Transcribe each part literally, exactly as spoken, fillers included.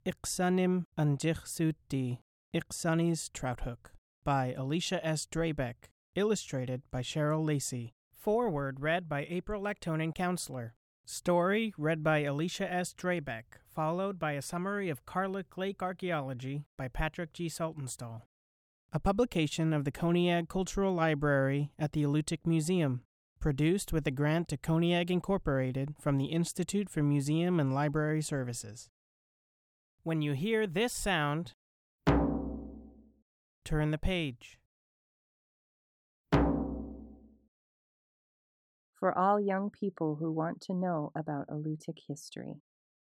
Ixanim Anjich Ixani's Trout Hook by Alicia S. Drabek, illustrated by Cheryl Lacey. Foreword read by April Lactonin Counselor. Story read by Alicia S. Drabek, followed by a summary of Carlick Lake Archaeology by Patrick G. Saltonstall. A publication of the Koniag Cultural Library at the Alutiiq Museum, produced with a grant to Koniag Incorporated from the Institute for Museum and Library Services. When you hear this sound, turn the page. For all young people who want to know about Alutiiq history.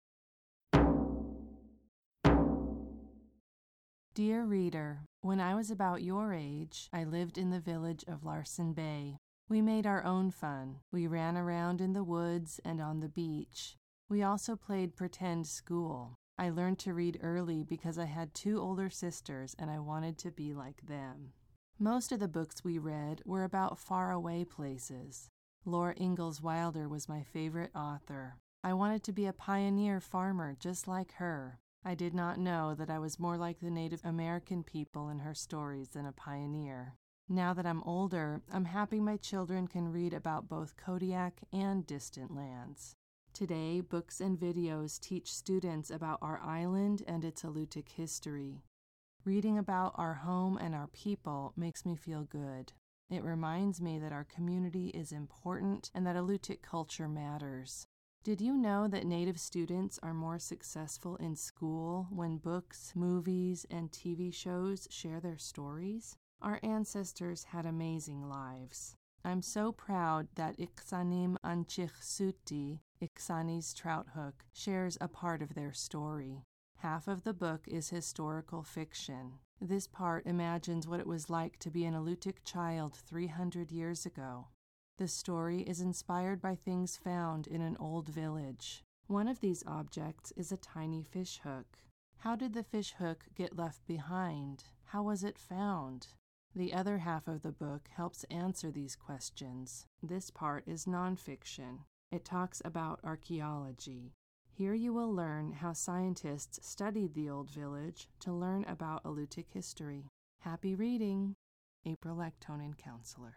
Dear reader, when I was about your age, I lived in the village of Larsen Bay. We made our own fun. We ran around in the woods and on the beach. We also played pretend school. I learned to read early because I had two older sisters and I wanted to be like them. Most of the books we read were about faraway places. Laura Ingalls Wilder was my favorite author. I wanted to be a pioneer farmer just like her. I did not know that I was more like the Native American people in her stories than a pioneer. Now that I'm older, I'm happy my children can read about both Kodiak and distant lands. Today, books and videos teach students about our island and its Alutiiq history. Reading about our home and our people makes me feel good. It reminds me that our community is important and that Alutiiq culture matters. Did you know that Native students are more successful in school when books, movies, and T V shows share their stories? Our ancestors had amazing lives. I'm so proud that Ixanim Anjich Ixani's Trout Hook, shares a part of their story. Half of the book is historical fiction. This part imagines what it was like to be an Alutiiq child three hundred years ago. The story is inspired by things found in an old village. One of these objects is a tiny fish hook. How did the fish hook get left behind? How was it found? The other half of the book helps answer these questions. This part is nonfiction. It talks about archaeology. Here you will learn how scientists studied the old village to learn about Alutiiq history. Happy reading! April Lactonin Counselor.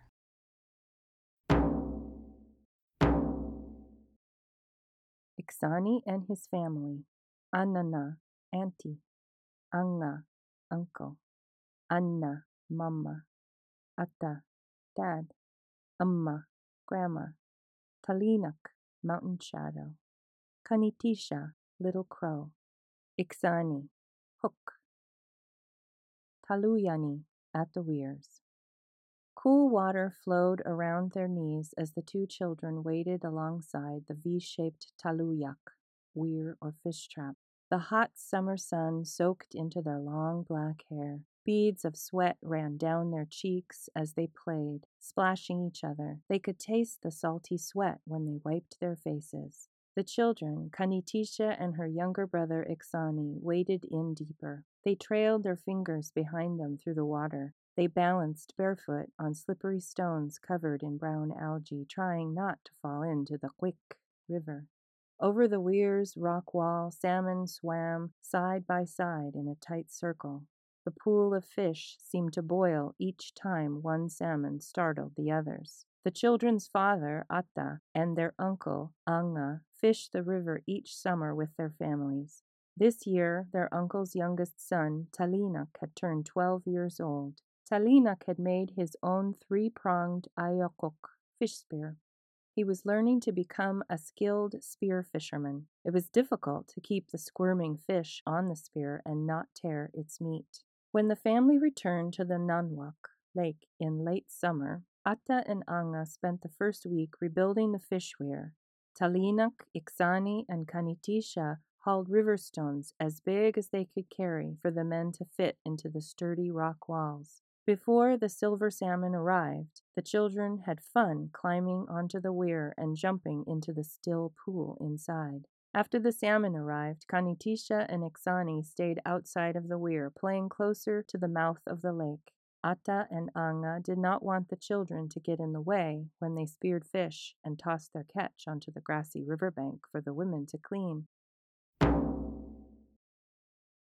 Ixani and his family. Anana, auntie. Anga, uncle. Anna, mama. Ata, dad. Amma, grandma. Talinak, mountain shadow. Kanitisha, little crow. Ixani, hook. Taluyani, at the weirs. Cool water flowed around their knees as the two children waded alongside the V-shaped taluyak, weir or fish trap. The hot summer sun soaked into their long black hair. Beads of sweat ran down their cheeks as they played, splashing each other. They could taste the salty sweat when they wiped their faces. The children, Kanitisha and her younger brother Ixani, waded in deeper. They trailed their fingers behind them through the water. They balanced barefoot on slippery stones covered in brown algae, trying not to fall into the Quick River. Over the weir's rock wall, salmon swam side by side in a tight circle. The pool of fish seemed to boil each time one salmon startled the others. The children's father, Atta, and their uncle, Anga, fished the river each summer with their families. This year, their uncle's youngest son, Talinak, had turned twelve years old. Talinak had made his own three-pronged ayokok fish spear. He was learning to become a skilled spear fisherman. It was difficult to keep the squirming fish on the spear and not tear its meat. When the family returned to the Nanwak Lake in late summer, Atta and Anga spent the first week rebuilding the fish weir. Talinak, Ixani, and Kanitisha hauled river stones as big as they could carry for the men to fit into the sturdy rock walls. Before the silver salmon arrived, the children had fun climbing onto the weir and jumping into the still pool inside. After the salmon arrived, Kanitisha and Ixani stayed outside of the weir, playing closer to the mouth of the lake. Atta and Anga did not want the children to get in the way when they speared fish and tossed their catch onto the grassy riverbank for the women to clean.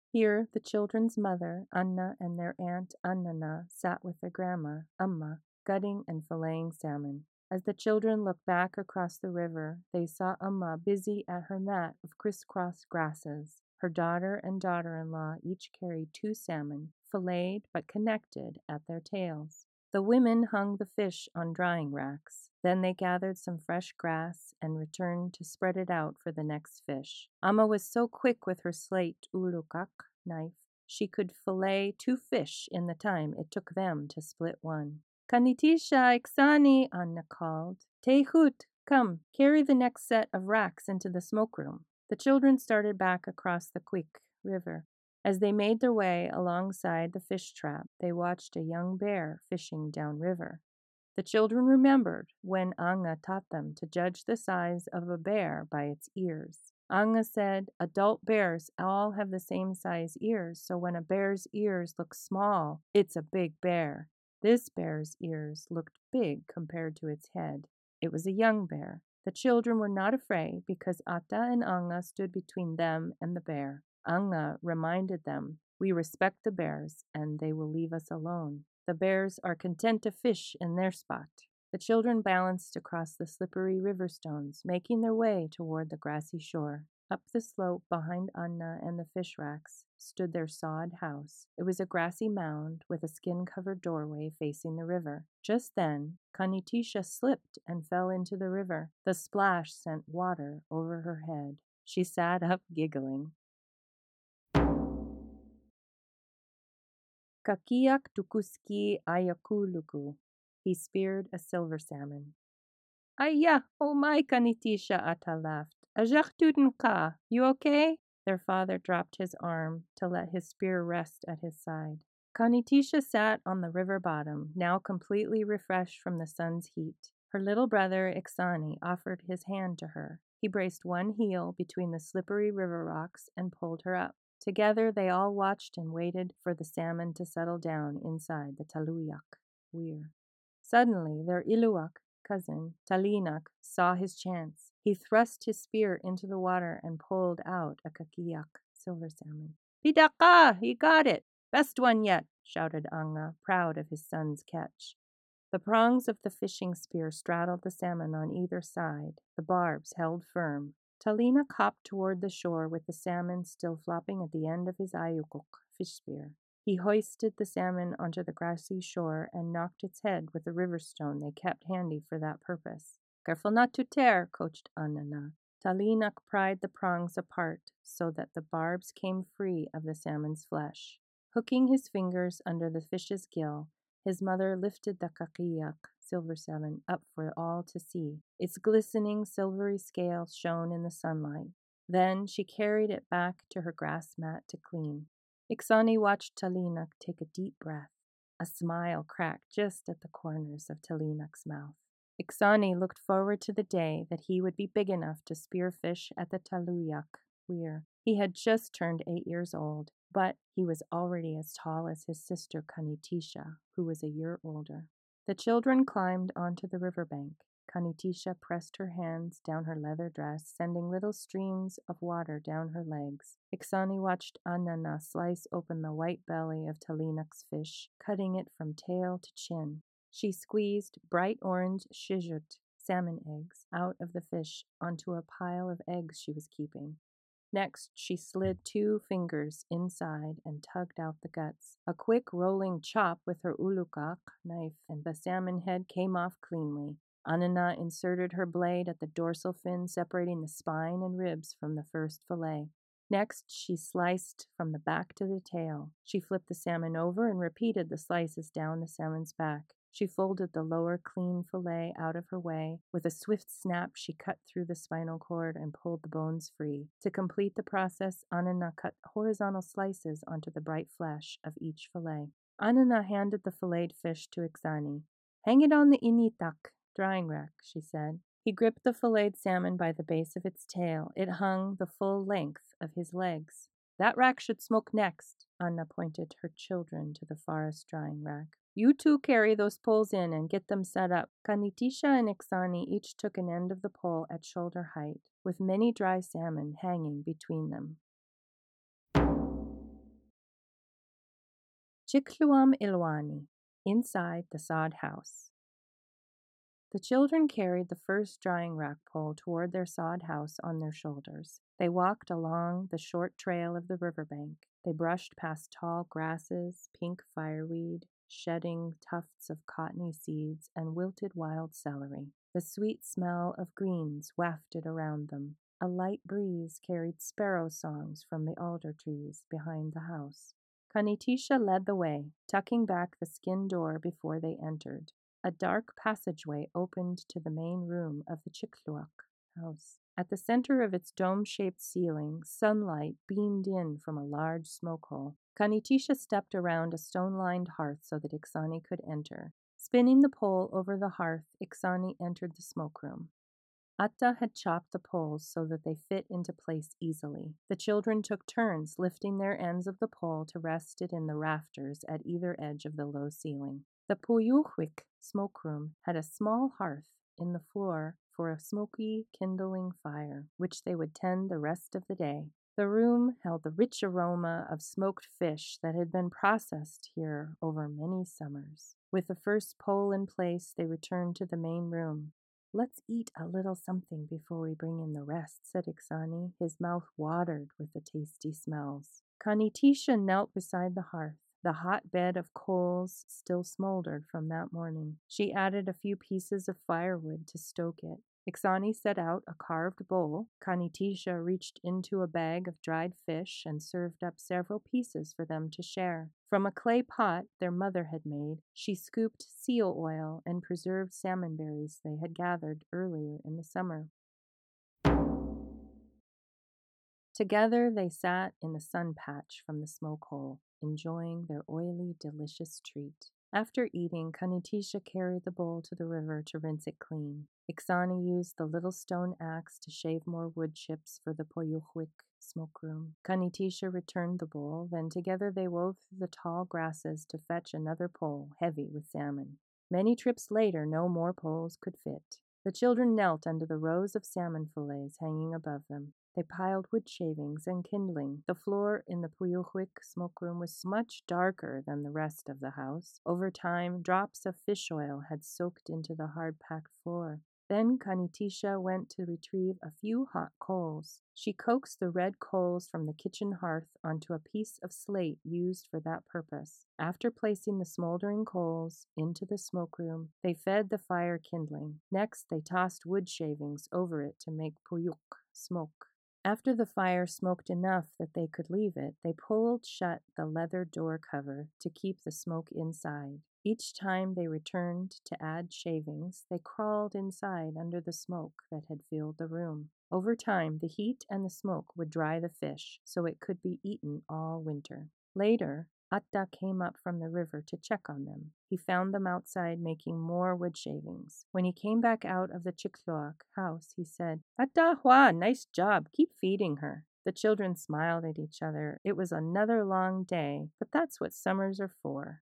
Here, the children's mother, Anna, and their aunt Annana sat with their grandma, Amma, gutting and filleting salmon. As the children looked back across the river, they saw Amma busy at her mat of crisscross grasses. Her daughter and daughter-in-law each carried two salmon, filleted but connected at their tails. The women hung the fish on drying racks. Then they gathered some fresh grass and returned to spread it out for the next fish. Amma was so quick with her slate ulukak knife, she could fillet two fish in the time it took them to split one. Kanitisha, Iksani, Anna called. Tehut, come, carry the next set of racks into the smokeroom. The children started back across the quick river. As they made their way alongside the fish trap, they watched a young bear fishing downriver. The children remembered when Anga taught them to judge the size of a bear by its ears. Anga said, adult bears all have the same size ears, so when a bear's ears look small, it's a big bear. This bear's ears looked big compared to its head. It was a young bear. The children were not afraid because Atta and Anga stood between them and the bear. Anga reminded them, we respect the bears and they will leave us alone. The bears are content to fish in their spot. The children balanced across the slippery river stones, making their way toward the grassy shore. Up the slope behind Anna and the fish racks stood their sod house. It was a grassy mound with a skin-covered doorway facing the river. Just then, Kanitisha slipped and fell into the river. The splash sent water over her head. She sat up giggling. Kakiak tukuski ayakuluku. He speared a silver salmon. Ayya, oh my, Kanitisha, Atta laughed. Ajak ka, you okay? Their father dropped his arm to let his spear rest at his side. Kanitisha sat on the river bottom, now completely refreshed from the sun's heat. Her little brother, Iksani, offered his hand to her. He braced one heel between the slippery river rocks and pulled her up. Together they all watched and waited for the salmon to settle down inside the taluyak weir. Suddenly their Iluak cousin, Talinak, saw his chance. He thrust his spear into the water and pulled out a kakiak silver salmon. Pidaka! He got it! Best one yet! Shouted Anga, proud of his son's catch. The prongs of the fishing spear straddled the salmon on either side. The barbs held firm. Talina hopped toward the shore with the salmon still flopping at the end of his ayukuk fish spear. He hoisted the salmon onto the grassy shore and knocked its head with a river stone they kept handy for that purpose. Careful not to tear, coached Annana. Talinak pried the prongs apart so that the barbs came free of the salmon's flesh. Hooking his fingers under the fish's gill, his mother lifted the kakiak silver salmon up for all to see. Its glistening silvery scales shone in the sunlight. Then she carried it back to her grass mat to clean. Iksani watched Talinak take a deep breath. A smile cracked just at the corners of Talinak's mouth. Iksani looked forward to the day that he would be big enough to spear fish at the Taluyak weir. He had just turned eight years old, but he was already as tall as his sister Kanitisha, who was a year older. The children climbed onto the riverbank. Kanitisha pressed her hands down her leather dress, sending little streams of water down her legs. Iksani watched Annana slice open the white belly of Talinak's fish, cutting it from tail to chin. She squeezed bright orange shizhut, salmon eggs, out of the fish onto a pile of eggs she was keeping. Next, she slid two fingers inside and tugged out the guts. A quick rolling chop with her ulukak knife, and the salmon head came off cleanly. Annana inserted her blade at the dorsal fin, separating the spine and ribs from the first fillet. Next, she sliced from the back to the tail. She flipped the salmon over and repeated the slices down the salmon's back. She folded the lower clean fillet out of her way. With a swift snap, she cut through the spinal cord and pulled the bones free. To complete the process, Annana cut horizontal slices onto the bright flesh of each fillet. Annana handed the filleted fish to Iksani. Hang it on the initak, drying rack, she said. He gripped the filleted salmon by the base of its tail. It hung the full length of his legs. That rack should smoke next. Anna pointed her children to the forest drying rack. You two carry those poles in and get them set up. Kanitisha and Iksani each took an end of the pole at shoulder height, with many dry salmon hanging between them. Chikluam Ilwani, inside the sod house. The children carried the first drying rack pole toward their sod house on their shoulders. They walked along the short trail of the riverbank. They brushed past tall grasses, pink fireweed, shedding tufts of cottony seeds, and wilted wild celery. The sweet smell of greens wafted around them. A light breeze carried sparrow songs from the alder trees behind the house. Kanitisha led the way, tucking back the skin door before they entered. A dark passageway opened to the main room of the Chikluak house. At the center of its dome-shaped ceiling, sunlight beamed in from a large smoke hole. Kanitisha stepped around a stone-lined hearth so that Iksani could enter. Spinning the pole over the hearth, Iksani entered the smoke room. Atta had chopped the poles so that they fit into place easily. The children took turns lifting their ends of the pole to rest it in the rafters at either edge of the low ceiling. The Puyuhwik smoke room had a small hearth in the floor for a smoky, kindling fire, which they would tend the rest of the day. The room held the rich aroma of smoked fish that had been processed here over many summers. With the first pole in place, they returned to the main room. "Let's eat a little something before we bring in the rest," said Iksani. His mouth watered with the tasty smells. Kanitisha knelt beside the hearth. The hot bed of coals still smoldered from that morning. She added a few pieces of firewood to stoke it. Iksani set out a carved bowl. Kanitisha reached into a bag of dried fish and served up several pieces for them to share. From a clay pot their mother had made, she scooped seal oil and preserved salmon berries they had gathered earlier in the summer. Together they sat in the sun patch from the smoke hole, enjoying their oily, delicious treat. After eating, Kanitisha carried the bowl to the river to rinse it clean. Iksani used the little stone axe to shave more wood chips for the Puyuhwik smoke room. Kanitisha returned the bowl, then together they wove through the tall grasses to fetch another pole, heavy with salmon. Many trips later, no more poles could fit. The children knelt under the rows of salmon fillets hanging above them. They piled wood shavings and kindling. The floor in the Puyuhwik smoke room was much darker than the rest of the house. Over time, drops of fish oil had soaked into the hard-packed floor. Then Kanitisha went to retrieve a few hot coals. She coaxed the red coals from the kitchen hearth onto a piece of slate used for that purpose. After placing the smoldering coals into the smoke room, they fed the fire kindling. Next, they tossed wood shavings over it to make puyuk, smoke. After the fire smoked enough that they could leave it, they pulled shut the leather door cover to keep the smoke inside. Each time they returned to add shavings, they crawled inside under the smoke that had filled the room. Over time, the heat and the smoke would dry the fish, so it could be eaten all winter. Later, Atta came up from the river to check on them. He found them outside making more wood shavings. When he came back out of the Chikluak house, he said, "Atta Hua, nice job. Keep feeding her." The children smiled at each other. It was another long day, but that's what summers are for.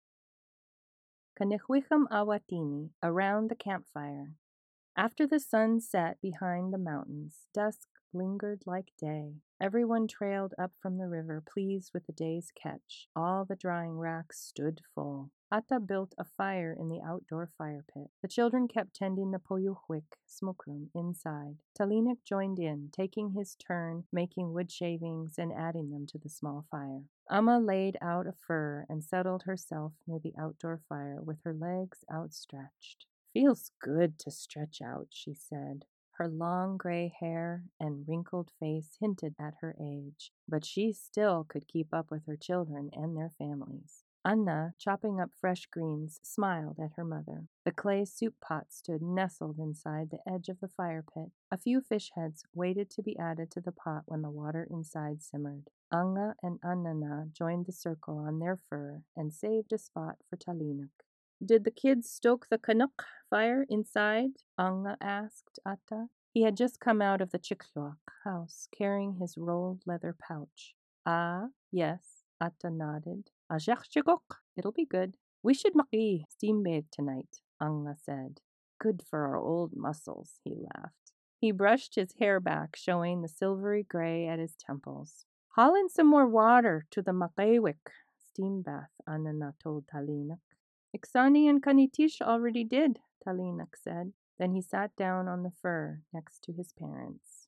Kanihwicham Awatini, around the campfire. After the sun set behind the mountains, dusk lingered like day. Everyone trailed up from the river, pleased with the day's catch. All the drying racks stood full. Atta built a fire in the outdoor fire pit. The children kept tending the Puyuhwik smoke room inside. Talinik joined in, taking his turn making wood shavings and adding them to the small fire. Amma laid out a fur and settled herself near the outdoor fire with her legs outstretched. "Feels good to stretch out," she said. Her long gray hair and wrinkled face hinted at her age, but she still could keep up with her children and their families. Anna, chopping up fresh greens, smiled at her mother. The clay soup pot stood nestled inside the edge of the fire pit. A few fish heads waited to be added to the pot when the water inside simmered. Anga and Annana joined the circle on their fur and saved a spot for Talinak. "Did the kids stoke the Canuck fire inside?" Anga asked Atta. He had just come out of the Chikluak house, carrying his rolled leather pouch. "Ah, yes," Atta nodded. "Ajachchagok, it'll be good." "We should maki steam bathe tonight," Anga said. "Good for our old muscles," he laughed. He brushed his hair back, showing the silvery gray at his temples. "Haul in some more water to the makaiwik," steam bath, Anna told Talinak. Iksani and Kanitisha already did, Talinak said. Then he sat down on the fur next to his parents.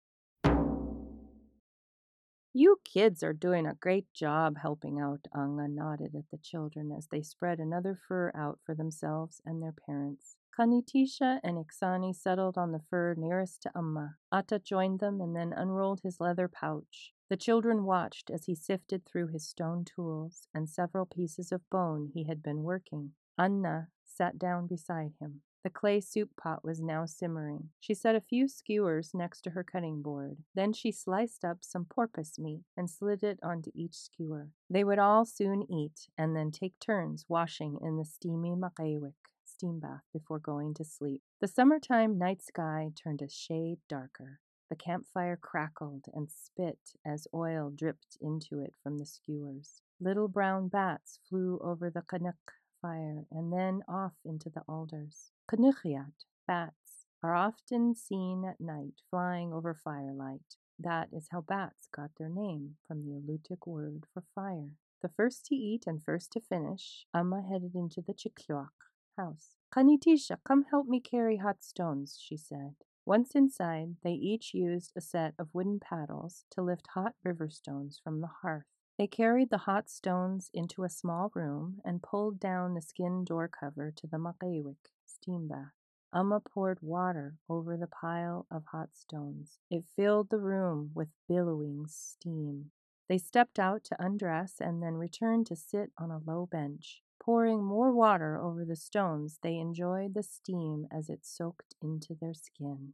You kids are doing a great job helping out, Anga nodded at the children as they spread another fur out for themselves and their parents. Kanitisha and Iksani settled on the fur nearest to Amma. Atta joined them and then unrolled his leather pouch. The children watched as he sifted through his stone tools and several pieces of bone he had been working. Anna sat down beside him. The clay soup pot was now simmering. She set a few skewers next to her cutting board. Then she sliced up some porpoise meat and slid it onto each skewer. They would all soon eat and then take turns washing in the steamy Makaiwik steam bath before going to sleep. The summertime night sky turned a shade darker. The campfire crackled and spit as oil dripped into it from the skewers. Little brown bats flew over the Canuck fire and then off into the alders. Canuchiat, bats, are often seen at night flying over firelight. That is how bats got their name from the Alutiiq word for fire. The first to eat and first to finish, Amma headed into the Chikluak house. Kanitisha, come help me carry hot stones, she said. Once inside, they each used a set of wooden paddles to lift hot river stones from the hearth. They carried the hot stones into a small room and pulled down the skin door cover to the Makaiwik steam bath. Amma poured water over the pile of hot stones. It filled the room with billowing steam. They stepped out to undress and then returned to sit on a low bench. Pouring more water over the stones, they enjoyed the steam as it soaked into their skin.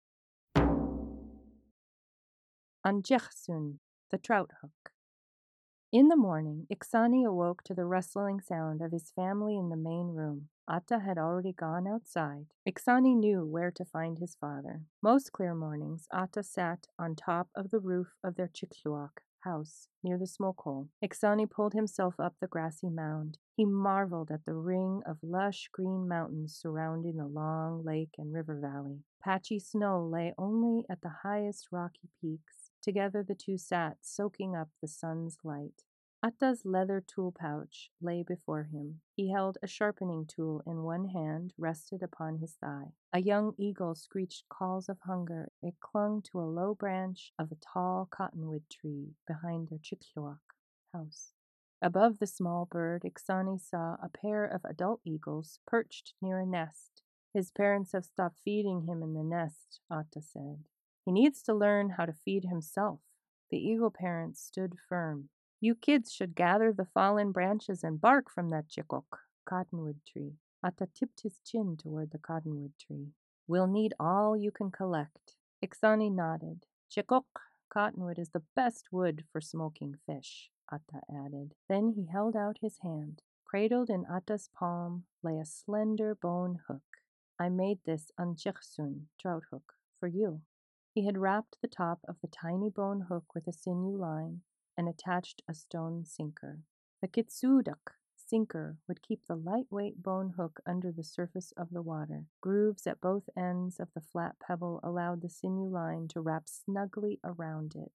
Anjechsun, the trout hook. In the morning, Iksani awoke to the rustling sound of his family in the main room. Atta had already gone outside. Iksani knew where to find his father. Most clear mornings, Atta sat on top of the roof of their Chikluak house near the smoke hole. Iksani pulled himself up the grassy mound. He marveled at the ring of lush green mountains surrounding the long lake and river valley. Patchy snow lay only at the highest rocky peaks. Together the two sat, soaking up the sun's light. Atta's leather tool pouch lay before him. He held a sharpening tool in one hand, rested upon his thigh. A young eagle screeched calls of hunger. It clung to a low branch of a tall cottonwood tree behind their Chikluak house. Above the small bird, Iksani saw a pair of adult eagles perched near a nest. His parents have stopped feeding him in the nest, Atta said. He needs to learn how to feed himself. The eagle parents stood firm. You kids should gather the fallen branches and bark from that chikok, cottonwood tree. Atta tipped his chin toward the cottonwood tree. We'll need all you can collect. Iksani nodded. Chikok, cottonwood, is the best wood for smoking fish, Atta added. Then he held out his hand. Cradled in Atta's palm lay a slender bone hook. I made this Anjechsun, trout hook, for you. He had wrapped the top of the tiny bone hook with a sinew line and attached a stone sinker. The kitsudak sinker would keep the lightweight bone hook under the surface of the water. Grooves at both ends of the flat pebble allowed the sinew line to wrap snugly around it.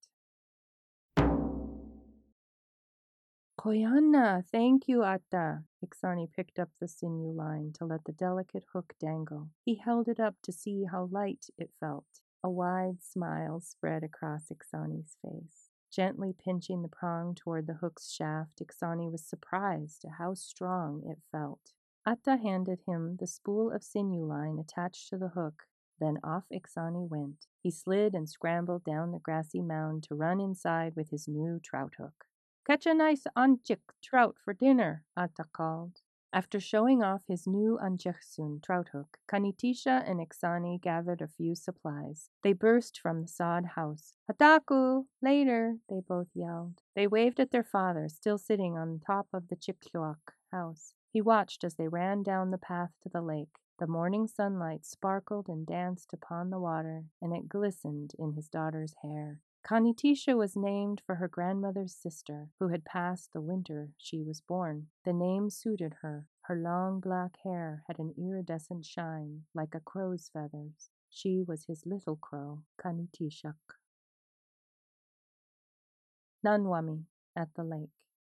Koyanna, thank you, Atta. Iksani picked up the sinew line to let the delicate hook dangle. He held it up to see how light it felt. A wide smile spread across Iksani's face. Gently pinching the prong toward the hook's shaft, Iksani was surprised at how strong it felt. Atta handed him the spool of sinew line attached to the hook. Then off Iksani went. He slid and scrambled down the grassy mound to run inside with his new trout hook. Catch a nice anjik trout for dinner, Atta called. After showing off his new Anjechsun trout hook, Kanitisha and Iksani gathered a few supplies. They burst from the sod house. Hataku! Later! They both yelled. They waved at their father, still sitting on top of the Chikluak house. He watched as they ran down the path to the lake. The morning sunlight sparkled and danced upon the water, and it glistened in his daughter's hair. Kanitisha was named for her grandmother's sister, who had passed the winter she was born. The name suited her. Her long black hair had an iridescent shine, like a crow's feathers. She was his little crow, Kanitishak. Nanwami, at the lake.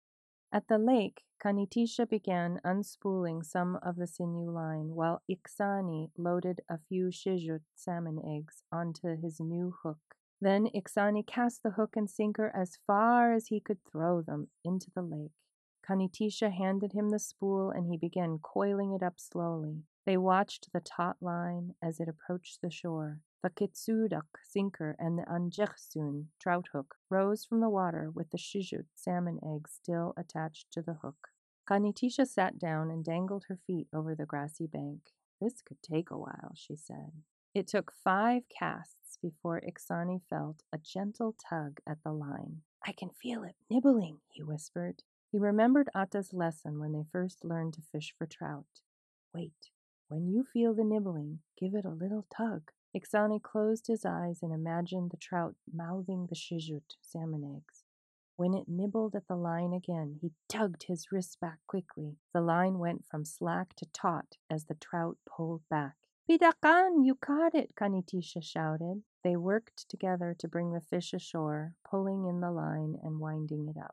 At the lake, Kanitisha began unspooling some of the sinew line, while Iksani loaded a few shijut salmon eggs onto his new hook. Then Iksani cast the hook and sinker as far as he could throw them into the lake. Kanitisha handed him the spool and he began coiling it up slowly. They watched the taut line as it approached the shore. The kitsudak sinker and the anjechsun trout hook rose from the water with the shijut salmon eggs still attached to the hook. Kanitisha sat down and dangled her feet over the grassy bank. This could take a while, she said. It took five casts before Iksani felt a gentle tug at the line. I can feel it nibbling, he whispered. He remembered Atta's lesson when they first learned to fish for trout. Wait, when you feel the nibbling, give it a little tug. Iksani closed his eyes and imagined the trout mouthing the shijut salmon eggs. When it nibbled at the line again, he tugged his wrists back quickly. The line went from slack to taut as the trout pulled back. Pidakan, you caught it, Kanitisha shouted. They worked together to bring the fish ashore, pulling in the line and winding it up.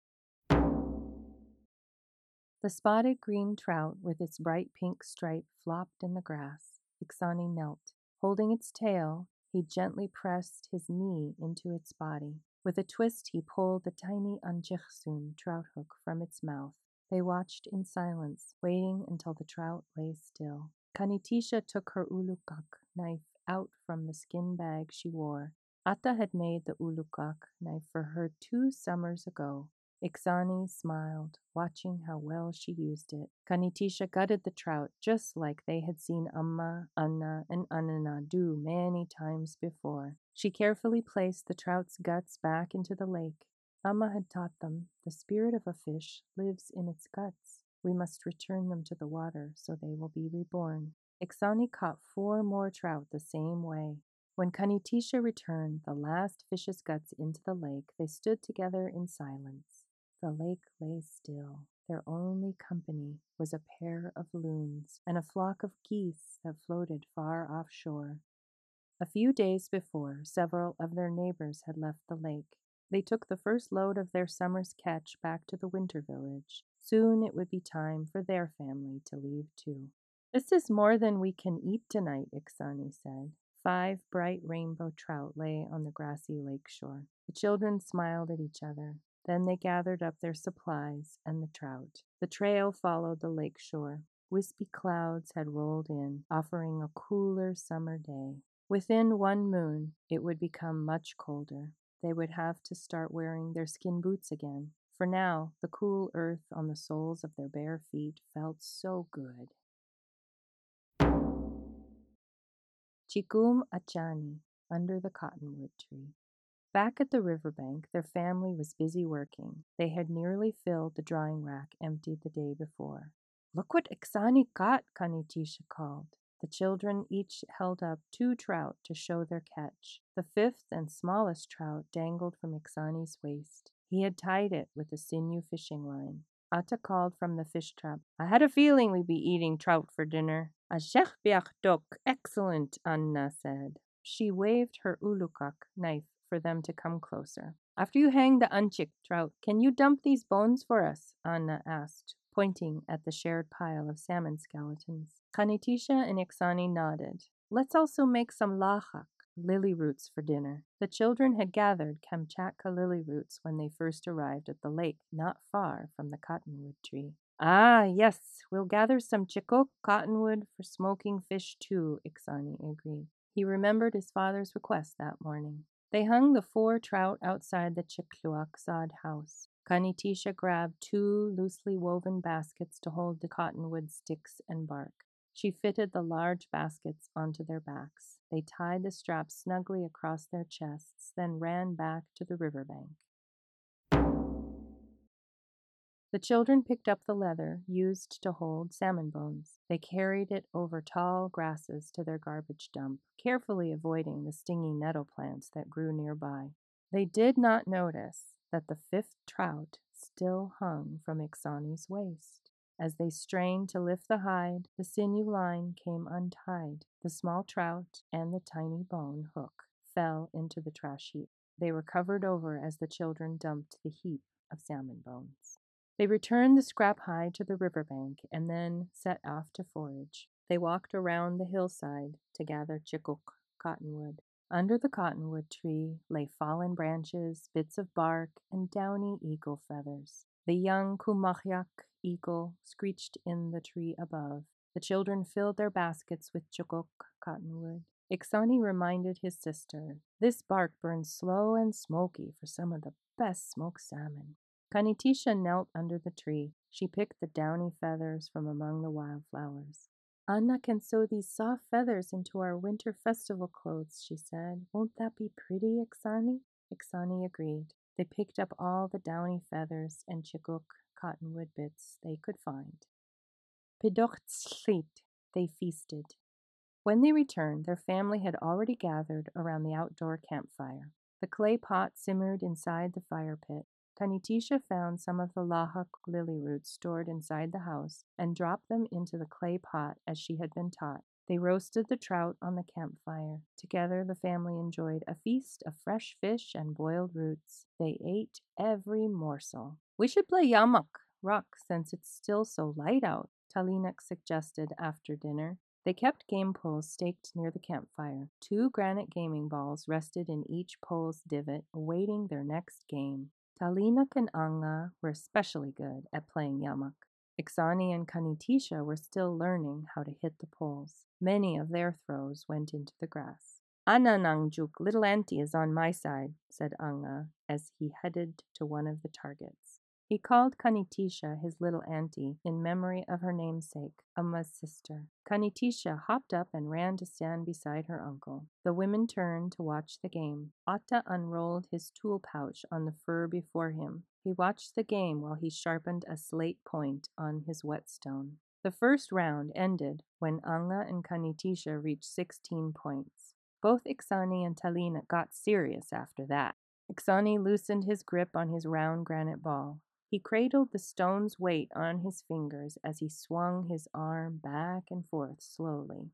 The spotted green trout with its bright pink stripe flopped in the grass. Iksani knelt. Holding its tail, he gently pressed his knee into its body. With a twist, he pulled the tiny anjechsun trout hook from its mouth. They watched in silence, waiting until the trout lay still. Kanitisha took her ulukak knife out from the skin bag she wore. Atta had made the ulukak knife for her two summers ago. Iksani smiled, watching how well she used it. Kanitisha gutted the trout just like they had seen Amma, Anna, and Anana do many times before. She carefully placed the trout's guts back into the lake. Amma had taught them, the spirit of a fish lives in its guts. We must return them to the water so they will be reborn. Iksani caught four more trout the same way. When Kanitisha returned the last fish's guts into the lake, they stood together in silence. The lake lay still. Their only company was a pair of loons and a flock of geese that floated far offshore. A few days before, several of their neighbors had left the lake. They took the first load of their summer's catch back to the winter village. Soon it would be time for their family to leave too. This is more than we can eat tonight, Iksani said. Five bright rainbow trout lay on the grassy lake shore. The children smiled at each other. Then they gathered up their supplies and the trout. The trail followed the lake shore. Wispy clouds had rolled in, offering a cooler summer day. Within one moon, it would become much colder. They would have to start wearing their skin boots again. For now, the cool earth on the soles of their bare feet felt so good. Chikum Achani, under the cottonwood tree. Back at the riverbank, their family was busy working. They had nearly filled the drying rack emptied the day before. Look what Iksani got, Kanitisha called. The children each held up two trout to show their catch. The fifth and smallest trout dangled from Iksani's waist. He had tied it with a sinew fishing line. Atta called from the fish trap, I had a feeling we'd be eating trout for dinner. Ashech biach dok, excellent, Anna said. She waved her ulukak knife for them to come closer. After you hang the anchik trout, can you dump these bones for us? Anna asked, pointing at the shared pile of salmon skeletons. Kanitisha and Iksani nodded. Let's also make some lahak, lily roots, for dinner. The children had gathered Kamchatka lily roots when they first arrived at the lake, not far from the cottonwood tree. Ah, yes, we'll gather some chikok cottonwood for smoking fish too, Iksani agreed. He remembered his father's request that morning. They hung the four trout outside the Chikluak sod house. Kanitisha grabbed two loosely woven baskets to hold the cottonwood sticks and bark. She fitted the large baskets onto their backs. They tied the straps snugly across their chests, then ran back to the riverbank. The children picked up the leather used to hold salmon bones. They carried it over tall grasses to their garbage dump, carefully avoiding the stinging nettle plants that grew nearby. They did not notice that the fifth trout still hung from Iksani's waist. As they strained to lift the hide, the sinew line came untied. The small trout and the tiny bone hook fell into the trash heap. They were covered over as the children dumped the heap of salmon bones. They returned the scrap hide to the riverbank and then set off to forage. They walked around the hillside to gather chikuk, cottonwood. Under the cottonwood tree lay fallen branches, bits of bark, and downy eagle feathers. The young kumahyak eagle screeched in the tree above. The children filled their baskets with chikuk, cottonwood. Iksani reminded his sister, "This bark burns slow and smoky for some of the best smoked salmon." Kanitisha knelt under the tree. She picked the downy feathers from among the wildflowers. "Anna can sew these soft feathers into our winter festival clothes," she said. "Won't that be pretty, Iksani?" Iksani agreed. They picked up all the downy feathers and chikuk, cottonwood bits they could find. Pidochtschlit, they feasted. When they returned, their family had already gathered around the outdoor campfire. The clay pot simmered inside the fire pit. Kanitisha found some of the lahak lily roots stored inside the house and dropped them into the clay pot as she had been taught. They roasted the trout on the campfire. Together, the family enjoyed a feast of fresh fish and boiled roots. They ate every morsel. "We should play yamak, rock, since it's still so light out," Talinak suggested after dinner. They kept game poles staked near the campfire. Two granite gaming balls rested in each pole's divot, awaiting their next game. Talinak and Anga were especially good at playing yamak. Iksani and Kanitisha were still learning how to hit the poles. Many of their throws went into the grass. "Ananangjuk, little auntie is on my side," said Anga as he headed to one of the targets. He called Kanitisha his little auntie in memory of her namesake, Amma's sister. Kanitisha hopped up and ran to stand beside her uncle. The women turned to watch the game. Atta unrolled his tool pouch on the fur before him. He watched the game while he sharpened a slate point on his whetstone. The first round ended when Anga and Kanitisha reached sixteen points. Both Iksani and Talina got serious after that. Iksani loosened his grip on his round granite ball. He cradled the stone's weight on his fingers as he swung his arm back and forth slowly.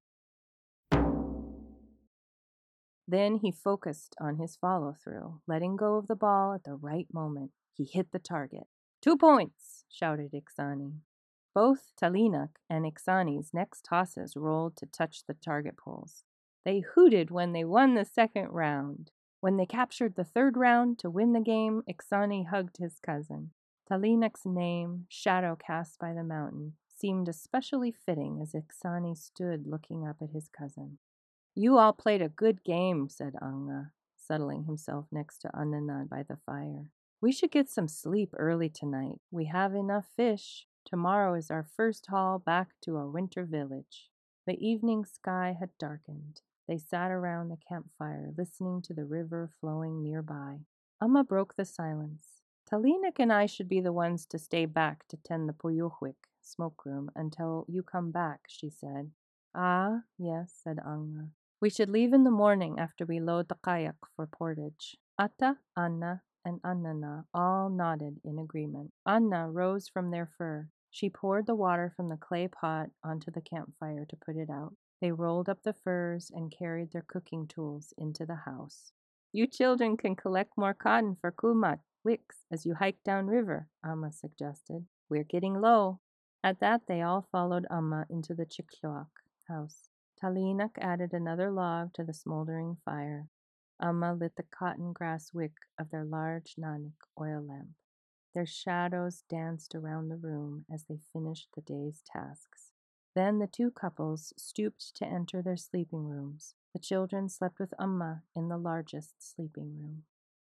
Then he focused on his follow-through, letting go of the ball at the right moment. He hit the target. "Two points!" shouted Iksani. Both Talinak and Iksani's next tosses rolled to touch the target poles. They hooted when they won the second round. When they captured the third round to win the game, Iksani hugged his cousin. Talinak's name, shadow cast by the mountain, seemed especially fitting as Iksani stood looking up at his cousin. "You all played a good game," said Anga, settling himself next to Annana by the fire. "We should get some sleep early tonight. We have enough fish. Tomorrow is our first haul back to our winter village." The evening sky had darkened. They sat around the campfire, listening to the river flowing nearby. Amma broke the silence. "Talinak and I should be the ones to stay back to tend the Puyuhwik smoke room until you come back," she said. "Ah, yes," said Anga. "We should leave in the morning after we load the kayak for portage." Atta, Anna, and Annana all nodded in agreement. Anna rose from their fur. She poured the water from the clay pot onto the campfire to put it out. They rolled up the furs and carried their cooking tools into the house. "You children can collect more cotton for kumat, wicks, as you hike downriver," Amma suggested. "We're getting low." At that, they all followed Amma into the Chikloak house. Talinak added another log to the smoldering fire. Amma lit the cotton grass wick of their large nanik oil lamp. Their shadows danced around the room as they finished the day's tasks. Then the two couples stooped to enter their sleeping rooms. The children slept with Amma in the largest sleeping room.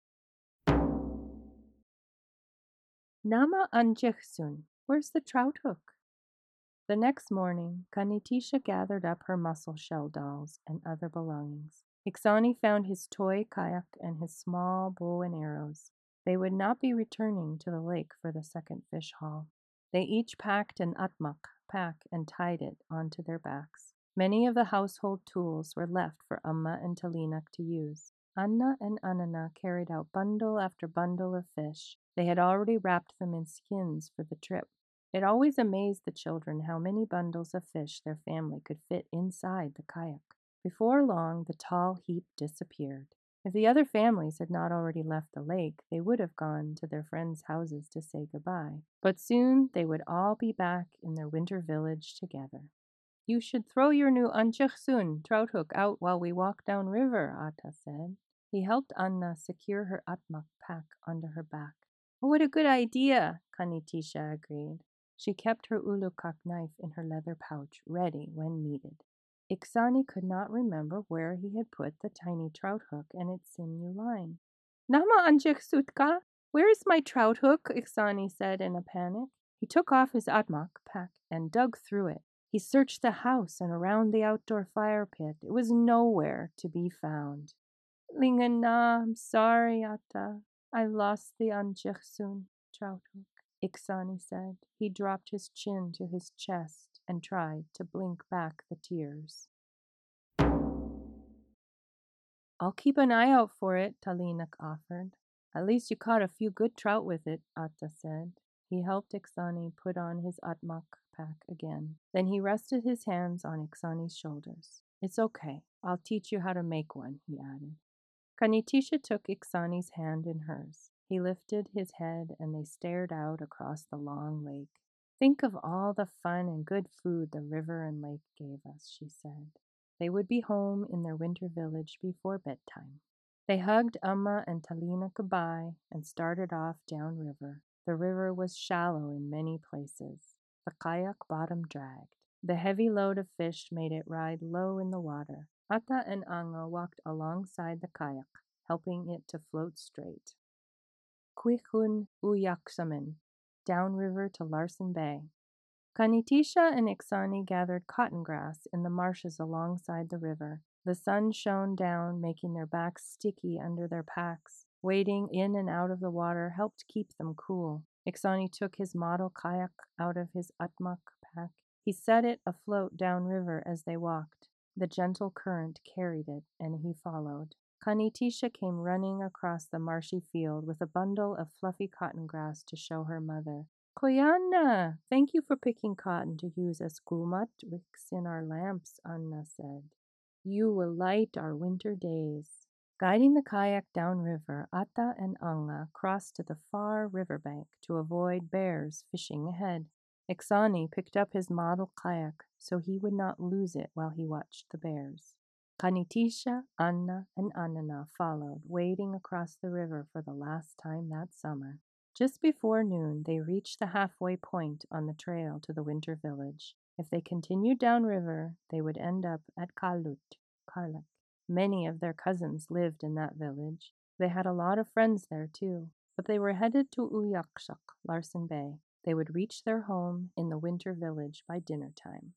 Nama Anjechsun, where's the trout hook? The next morning, Kanitisha gathered up her mussel shell dolls and other belongings. Iksani found his toy kayak and his small bow and arrows. They would not be returning to the lake for the second fish haul. They each packed an atmak pack and tied it onto their backs. Many of the household tools were left for Amma and Talinak to use. Anna and Annana carried out bundle after bundle of fish. They had already wrapped them in skins for the trip. It always amazed the children how many bundles of fish their family could fit inside the kayak. Before long, the tall heap disappeared. If the other families had not already left the lake, they would have gone to their friends' houses to say goodbye. But soon they would all be back in their winter village together. You should throw your new Anchechsun trout hook out while we walk down river, Atta said. He helped Anna secure her atmak pack onto her back. Oh, what a good idea, Kanitisha agreed. She kept her ulukak knife in her leather pouch, ready when needed. Iksani could not remember where he had put the tiny trout hook and its sinew line. Nama Anchechsutka, where is my trout hook? Iksani said in a panic. He took off his atmak pack and dug through it. He searched the house and around the outdoor fire pit. It was nowhere to be found. Lingana, I'm sorry, Atta. I lost the Anchechsun trout hook, Iksani said. He dropped his chin to his chest and tried to blink back the tears. I'll keep an eye out for it, Talinak offered. At least you caught a few good trout with it, Atta said. He helped Iksani put on his atmak pack again. Then he rested his hands on Iksani's shoulders. It's okay. I'll teach you how to make one, he added. Kanitisha took Iksani's hand in hers. He lifted his head and they stared out across the long lake. Think of all the fun and good food the river and lake gave us, she said. They would be home in their winter village before bedtime. They hugged Amma and Talina goodbye and started off downriver. The river was shallow in many places. The kayak bottom dragged. The heavy load of fish made it ride low in the water. Atta and Anga walked alongside the kayak, helping it to float straight. Kwikun Uyaksamen, downriver to Larsen Bay. Kanitisha and Iksani gathered cotton grass in the marshes alongside the river. The sun shone down, making their backs sticky under their packs. Wading in and out of the water helped keep them cool. Iksani took his model kayak out of his atmak pack. He set it afloat downriver as they walked. The gentle current carried it, and he followed. Kanitisha came running across the marshy field with a bundle of fluffy cotton grass to show her mother. Koyanna, thank you for picking cotton to use as kumat wicks in our lamps, Anna said. You will light our winter days. Guiding the kayak downriver, Atta and Anga crossed to the far riverbank to avoid bears fishing ahead. Iksani picked up his model kayak so he would not lose it while he watched the bears. Kanitisha, Anna, and Annana followed, wading across the river for the last time that summer. Just before noon, they reached the halfway point on the trail to the winter village. If they continued downriver, they would end up at Kalut, Karlak. Many of their cousins lived in that village. They had a lot of friends there, too. But they were headed to Uyakshak, Larsen Bay. They would reach their home in the winter village by dinner time.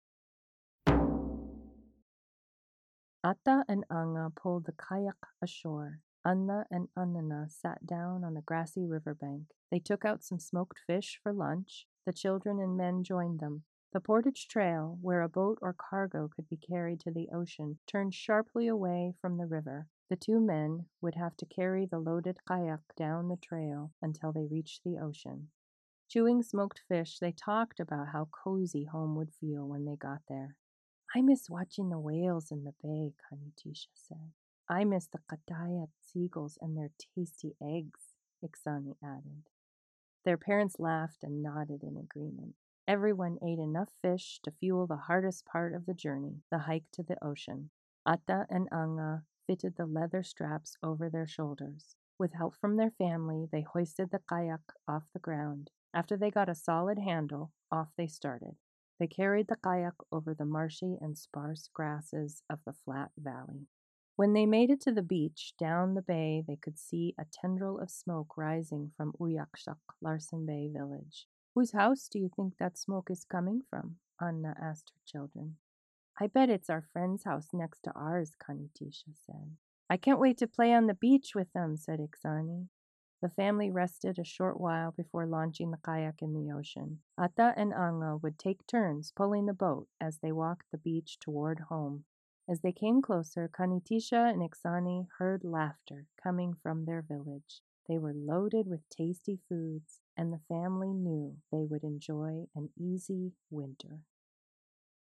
Atta and Anga pulled the kayak ashore. Anna and Annana sat down on the grassy riverbank. They took out some smoked fish for lunch. The children and men joined them. The portage trail, where a boat or cargo could be carried to the ocean, turned sharply away from the river. The two men would have to carry the loaded kayak down the trail until they reached the ocean. Chewing smoked fish, they talked about how cozy home would feel when they got there. I miss watching the whales in the bay, Kanitisha said. I miss the Katayat seagulls and their tasty eggs, Iksani added. Their parents laughed and nodded in agreement. Everyone ate enough fish to fuel the hardest part of the journey, the hike to the ocean. Atta and Anga fitted the leather straps over their shoulders. With help from their family, they hoisted the kayak off the ground. After they got a solid handle, off they started. They carried the kayak over the marshy and sparse grasses of the flat valley. When they made it to the beach, down the bay, they could see a tendril of smoke rising from Uyakshak, Larsen Bay village. Whose house do you think that smoke is coming from? Anna asked her children. I bet it's our friend's house next to ours, Kanitisha said. I can't wait to play on the beach with them, said Iksani. The family rested a short while before launching the kayak in the ocean. Atta and Anga would take turns pulling the boat as they walked the beach toward home. As they came closer, Kanitisha and Iksani heard laughter coming from their village. They were loaded with tasty foods, and the family knew they would enjoy an easy winter.